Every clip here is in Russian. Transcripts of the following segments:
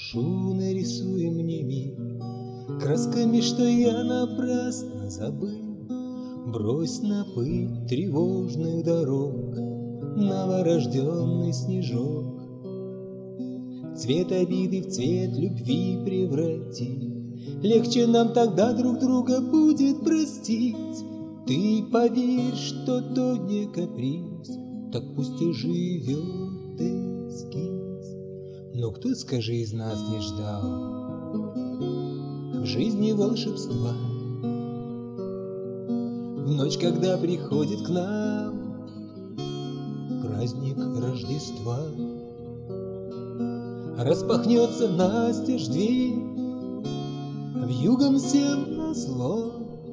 Прошу, нарисуй мне мир красками, что я напрасно забыл. Брось на пыль тревожных дорог новорожденный снежок. Цвет обиды в цвет любви преврати. Легче нам тогда друг друга будет простить. Ты поверь, что то не каприз, так пусть и живет эскиз. Но кто, скажи, из нас не ждал в жизни волшебства? В ночь, когда приходит к нам праздник Рождества, распахнется настежь дверь, вьюгом всем назло.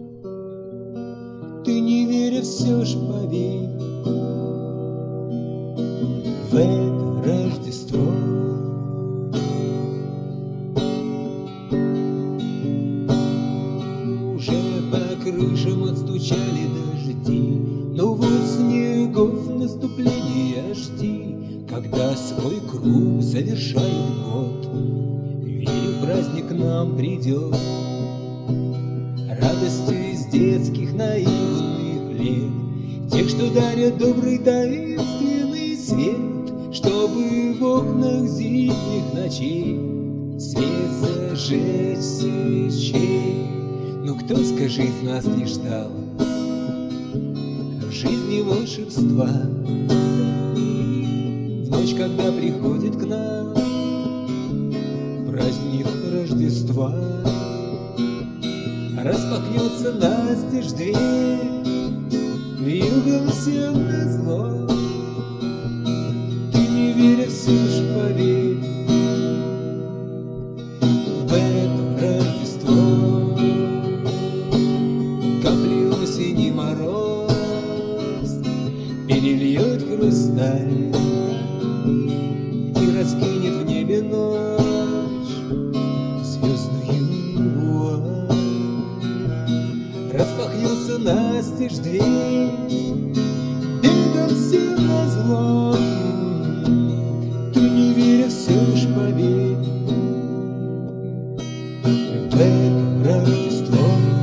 Ты, не веря, все ж поверь в это Рождество. Уже по крышам отстучали дожди, но вот снегов наступления жди. Когда свой круг завершает год, верю, праздник к нам придет. Радостью из детских наивных лет, тех, что дарят добрый таинственный свет, чтобы в окнах зимних ночей свет зажечь свечей. Ну кто, скажи, из нас не ждал в жизни волшебства? В ночь, когда приходит к нам праздник Рождества, распахнется настежь дверь, вьюгом всем назло. Ты, не веря, все ж поверь в это Рождество. Капли осени мороз перельет хрусталь и раскинет в небе ночь звездную вуаль. Распахнется настежь дверь, бегом всем назло. Ты, не веря, все ж поверь в это Рождество.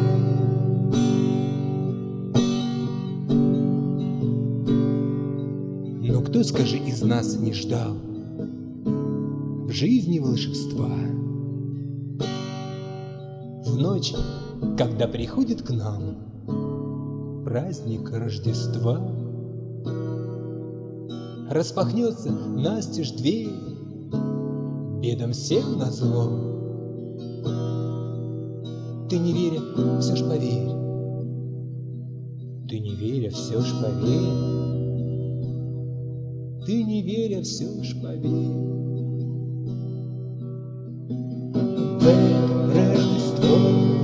Но кто, скажи, из нас не ждал в жизни волшебства? В ночь, когда приходит к нам праздник Рождества, распахнется настежь дверь, бедам всем назло. Ты, не веря, все ж поверь. Ты, не веря, все ж поверь. Ты, не веря, все ж поверь в это Рождество.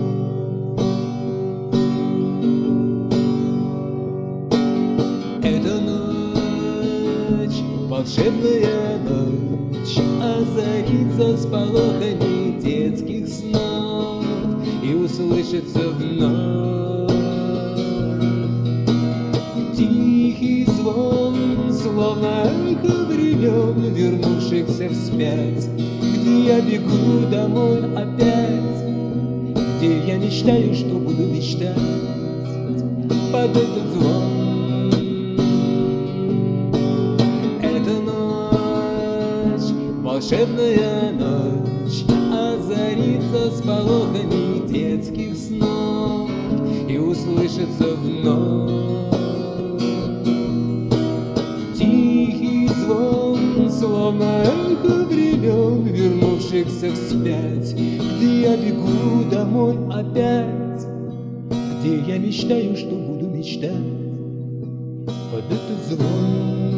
Эта ночь, волшебная ночь, озарится сполохами детских снов и услышится вновь тихий звон, словно эхо времен, вернувшихся вспять, где я бегу домой опять, где я мечтаю, что буду мечтать под этот звон. Эта ночь, волшебная ночь, озарится сполохами детских снов и услышится вновь словно эхо времен, вернувшихся вспять, где я бегу домой опять, где я мечтаю, что буду мечтать под этот звон.